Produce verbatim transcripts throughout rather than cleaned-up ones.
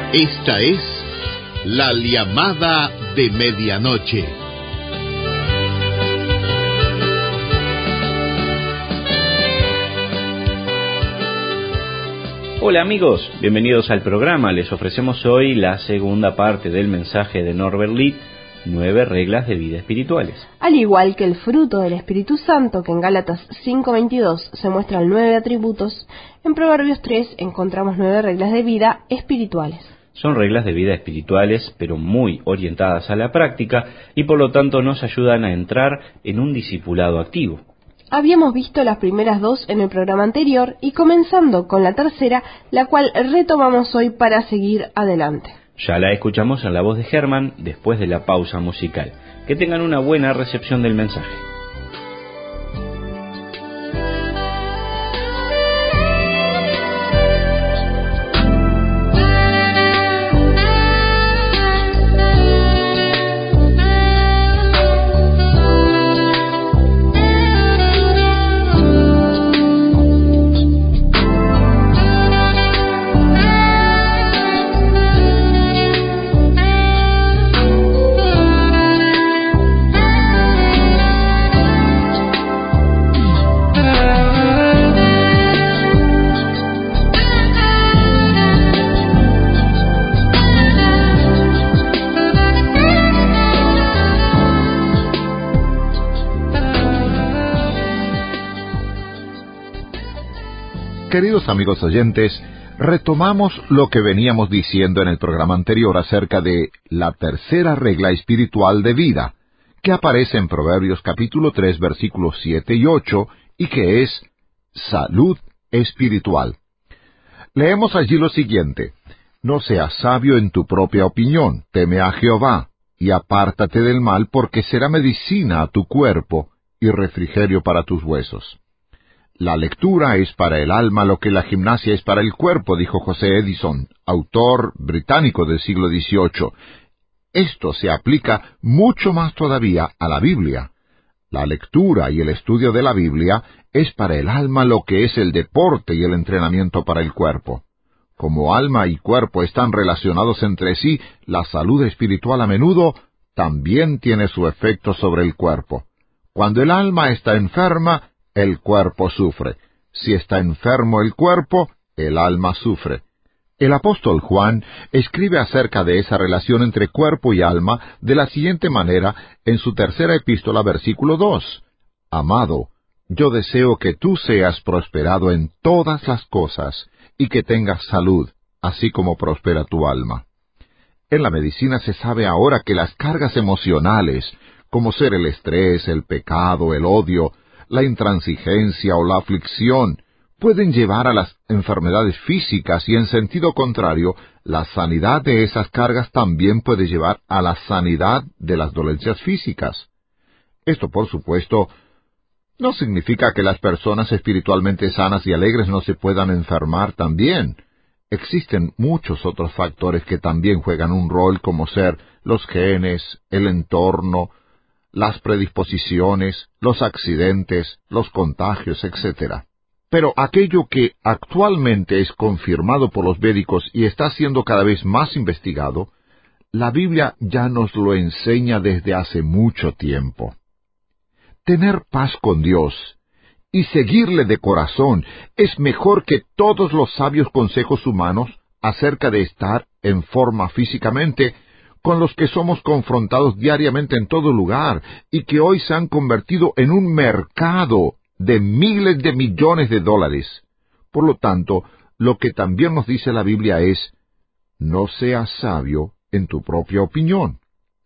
Esta es la llamada de medianoche. Hola amigos, bienvenidos al programa. Les ofrecemos hoy la segunda parte del mensaje de Norbert Litt, Nueve reglas de vida espirituales. Al igual que el fruto del Espíritu Santo, que en Gálatas cinco veintidós se muestran nueve atributos, en Proverbios tres encontramos nueve reglas de vida espirituales. Son reglas de vida espirituales, pero muy orientadas a la práctica, y por lo tanto nos ayudan a entrar en un discipulado activo. Habíamos visto las primeras dos en el programa anterior, y comenzando con la tercera, la cual retomamos hoy para seguir adelante. Ya la escuchamos en la voz de Germán después de la pausa musical. Que tengan una buena recepción del mensaje. Queridos amigos oyentes, retomamos lo que veníamos diciendo en el programa anterior acerca de la tercera regla espiritual de vida, que aparece en Proverbios capítulo tres, versículos siete y ocho, y que es salud espiritual. Leemos allí lo siguiente: No seas sabio en tu propia opinión, teme a Jehová, y apártate del mal, porque será medicina a tu cuerpo y refrigerio para tus huesos. La lectura es para el alma lo que la gimnasia es para el cuerpo, dijo José Edison, autor británico del siglo dieciocho. Esto se aplica mucho más todavía a la Biblia. La lectura y el estudio de la Biblia es para el alma lo que es el deporte y el entrenamiento para el cuerpo. Como alma y cuerpo están relacionados entre sí, la salud espiritual a menudo también tiene su efecto sobre el cuerpo. Cuando el alma está enferma, el cuerpo sufre. Si está enfermo el cuerpo, el alma sufre. El apóstol Juan escribe acerca de esa relación entre cuerpo y alma de la siguiente manera en su tercera epístola, versículo dos. Amado, yo deseo que tú seas prosperado en todas las cosas y que tengas salud, así como prospera tu alma. En la medicina se sabe ahora que las cargas emocionales, como ser el estrés, el pecado, el odio, la intransigencia o la aflicción, pueden llevar a las enfermedades físicas y en sentido contrario, la sanidad de esas cargas también puede llevar a la sanidad de las dolencias físicas. Esto, por supuesto, no significa que las personas espiritualmente sanas y alegres no se puedan enfermar también. Existen muchos otros factores que también juegan un rol, como ser los genes, el entorno, las predisposiciones, los accidentes, los contagios, etcétera. Pero aquello que actualmente es confirmado por los médicos y está siendo cada vez más investigado, la Biblia ya nos lo enseña desde hace mucho tiempo. Tener paz con Dios y seguirle de corazón es mejor que todos los sabios consejos humanos acerca de estar en forma físicamente, con los que somos confrontados diariamente en todo lugar, y que hoy se han convertido en un mercado de miles de millones de dólares. Por lo tanto, lo que también nos dice la Biblia es, no seas sabio en tu propia opinión.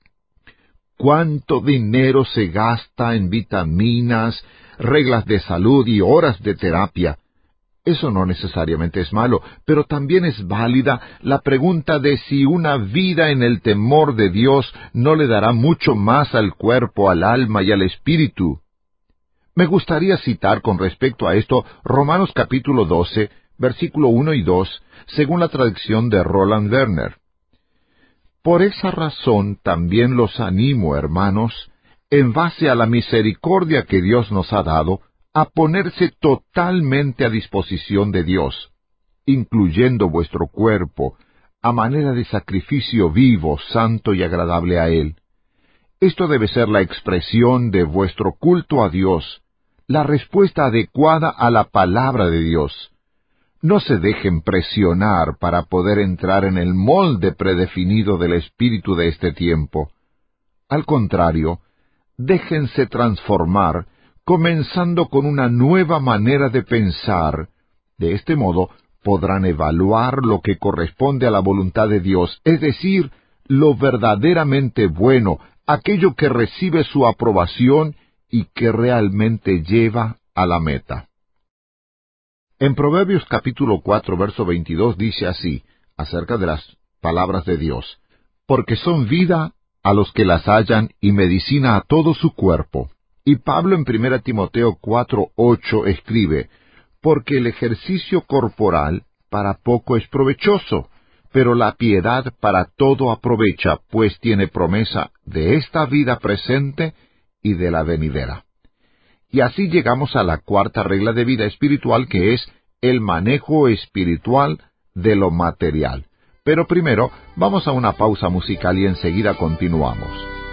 ¿Cuánto dinero se gasta en vitaminas, reglas de salud y horas de terapia? Eso no necesariamente es malo, pero también es válida la pregunta de si una vida en el temor de Dios no le dará mucho más al cuerpo, al alma y al espíritu. Me gustaría citar con respecto a esto Romanos capítulo doce, versículo uno y dos, según la traducción de Roland Werner. Por esa razón también los animo, hermanos, en base a la misericordia que Dios nos ha dado, a ponerse totalmente a disposición de Dios, incluyendo vuestro cuerpo, a manera de sacrificio vivo, santo y agradable a Él. Esto debe ser la expresión de vuestro culto a Dios, la respuesta adecuada a la palabra de Dios. No se dejen presionar para poder entrar en el molde predefinido del espíritu de este tiempo. Al contrario, déjense transformar, comenzando con una nueva manera de pensar. De este modo, podrán evaluar lo que corresponde a la voluntad de Dios, es decir, lo verdaderamente bueno, aquello que recibe su aprobación y que realmente lleva a la meta. En Proverbios capítulo cuatro, verso veintidós dice así, acerca de las palabras de Dios: porque son vida a los que las hallan y medicina a todo su cuerpo. Y Pablo en primera Timoteo cuatro, ocho escribe: porque el ejercicio corporal para poco es provechoso, pero la piedad para todo aprovecha, pues tiene promesa de esta vida presente y de la venidera. Y así llegamos a la cuarta regla de vida espiritual, que es el manejo espiritual de lo material. Pero primero, vamos a una pausa musical y enseguida continuamos.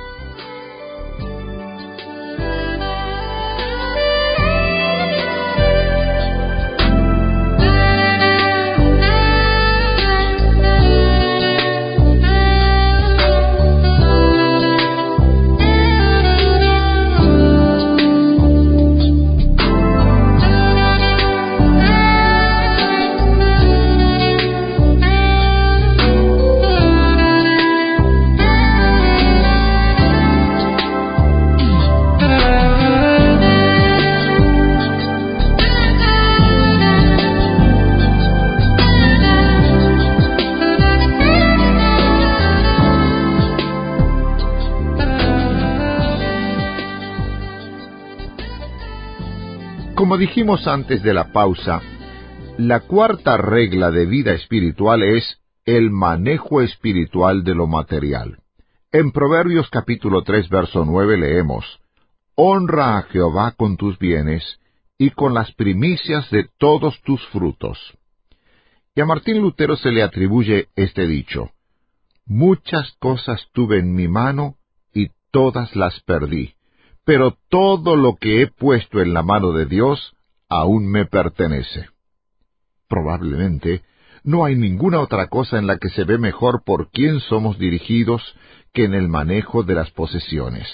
Como dijimos antes de la pausa, la cuarta regla de vida espiritual es el manejo espiritual de lo material. En Proverbios capítulo tres, verso nueve leemos: honra a Jehová con tus bienes y con las primicias de todos tus frutos. Y a Martín Lutero se le atribuye este dicho: muchas cosas tuve en mi mano y todas las perdí, pero todo lo que he puesto en la mano de Dios aún me pertenece. Probablemente no hay ninguna otra cosa en la que se ve mejor por quién somos dirigidos que en el manejo de las posesiones.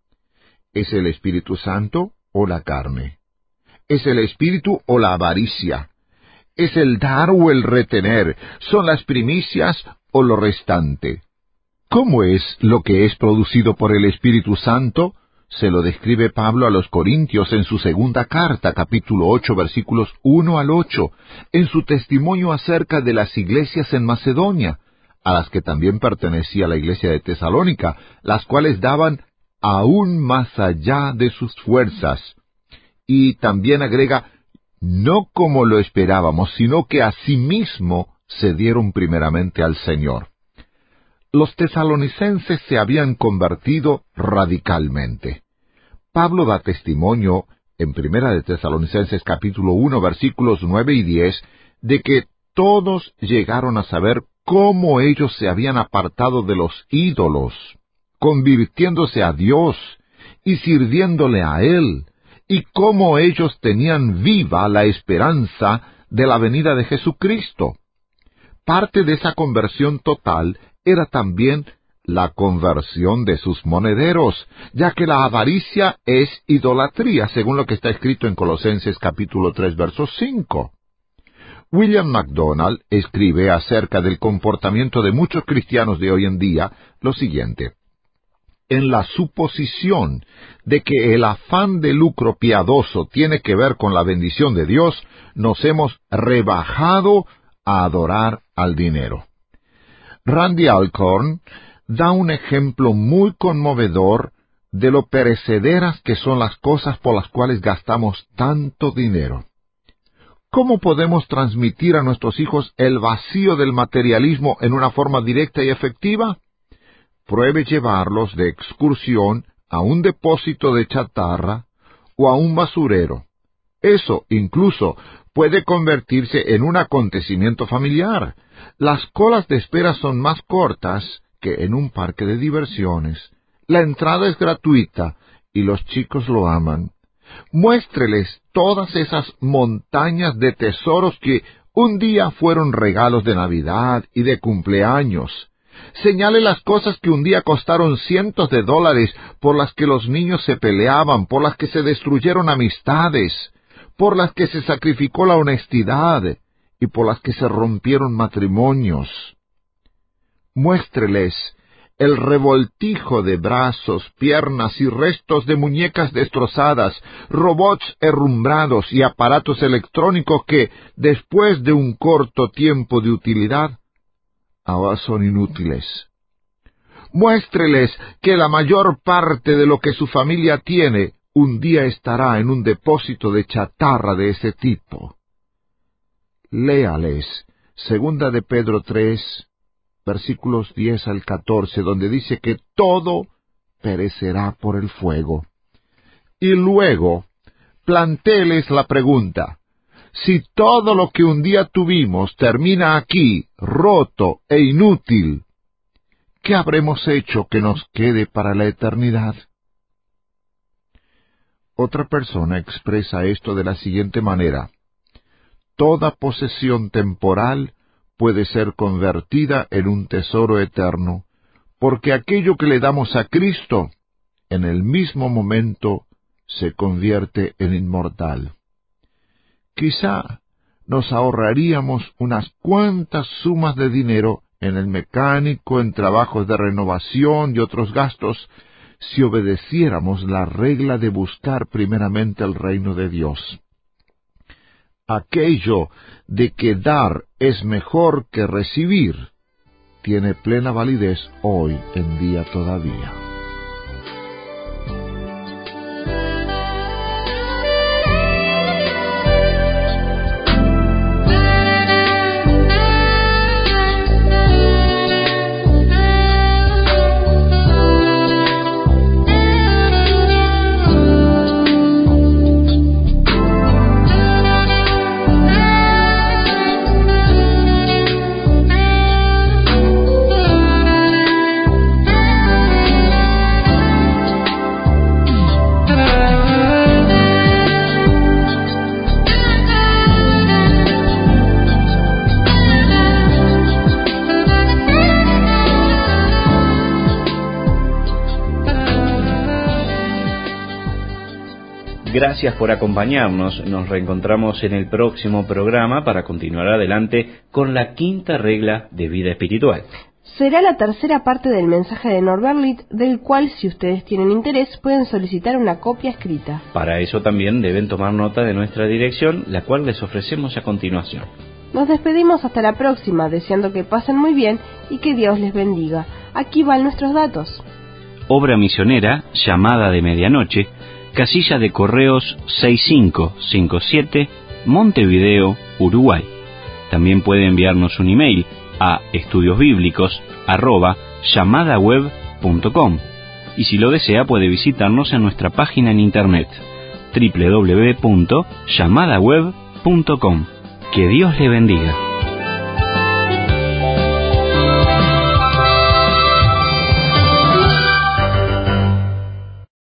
¿Es el Espíritu Santo o la carne? ¿Es el espíritu o la avaricia? ¿Es el dar o el retener? ¿Son las primicias o lo restante? ¿Cómo es lo que es producido por el Espíritu Santo? Se lo describe Pablo a los Corintios en su segunda carta, capítulo ocho, versículos uno al ocho, en su testimonio acerca de las iglesias en Macedonia, a las que también pertenecía la iglesia de Tesalónica, las cuales daban aún más allá de sus fuerzas. Y también agrega: no como lo esperábamos, sino que asimismo se dieron primeramente al Señor. Los tesalonicenses se habían convertido radicalmente. Pablo da testimonio en Primera de Tesalonicenses capítulo uno, versículos nueve y diez, de que todos llegaron a saber cómo ellos se habían apartado de los ídolos, convirtiéndose a Dios y sirviéndole a Él, y cómo ellos tenían viva la esperanza de la venida de Jesucristo. Parte de esa conversión total era también la conversión de sus monederos, ya que la avaricia es idolatría, según lo que está escrito en Colosenses capítulo tres, verso cinco. William MacDonald escribe acerca del comportamiento de muchos cristianos de hoy en día lo siguiente: en la suposición de que el afán de lucro piadoso tiene que ver con la bendición de Dios, nos hemos rebajado a adorar al dinero. Randy Alcorn da un ejemplo muy conmovedor de lo perecederas que son las cosas por las cuales gastamos tanto dinero. ¿Cómo podemos transmitir a nuestros hijos el vacío del materialismo en una forma directa y efectiva? Pruebe llevarlos de excursión a un depósito de chatarra o a un basurero. Eso incluso puede convertirse en un acontecimiento familiar. Las colas de espera son más cortas que en un parque de diversiones. La entrada es gratuita y los chicos lo aman. Muéstreles todas esas montañas de tesoros que un día fueron regalos de Navidad y de cumpleaños. Señale las cosas que un día costaron cientos de dólares, por las que los niños se peleaban, por las que se destruyeron amistades, por las que se sacrificó la honestidad y por las que se rompieron matrimonios. Muéstreles el revoltijo de brazos, piernas y restos de muñecas destrozadas, robots herrumbrados y aparatos electrónicos que, después de un corto tiempo de utilidad, ahora son inútiles. Muéstreles que la mayor parte de lo que su familia tiene un día estará en un depósito de chatarra de ese tipo. Léales Segunda de Pedro tres, versículos diez al catorce, donde dice que todo perecerá por el fuego. Y luego, plantéles la pregunta: si todo lo que un día tuvimos termina aquí, roto e inútil, ¿qué habremos hecho que nos quede para la eternidad? Otra persona expresa esto de la siguiente manera: toda posesión temporal puede ser convertida en un tesoro eterno, porque aquello que le damos a Cristo, en el mismo momento, se convierte en inmortal. Quizá nos ahorraríamos unas cuantas sumas de dinero en el mecánico, en trabajos de renovación y otros gastos, si obedeciéramos la regla de buscar primeramente el reino de Dios. Aquello de que dar es mejor que recibir tiene plena validez hoy en día todavía. Gracias por acompañarnos. Nos reencontramos en el próximo programa para continuar adelante con la quinta regla de vida espiritual. Será la tercera parte del mensaje de Norbert Litt, del cual, si ustedes tienen interés, pueden solicitar una copia escrita. Para eso también deben tomar nota de nuestra dirección, la cual les ofrecemos a continuación. Nos despedimos hasta la próxima, deseando que pasen muy bien y que Dios les bendiga. Aquí van nuestros datos. Obra misionera, Llamada de Medianoche, casilla de correos seis cinco cinco siete, Montevideo, Uruguay. También puede enviarnos un email a estudiosbíblicos arroba llamadaweb punto com, y si lo desea puede visitarnos en nuestra página en internet doble u doble u doble u punto llamadaweb punto com. Que Dios le bendiga.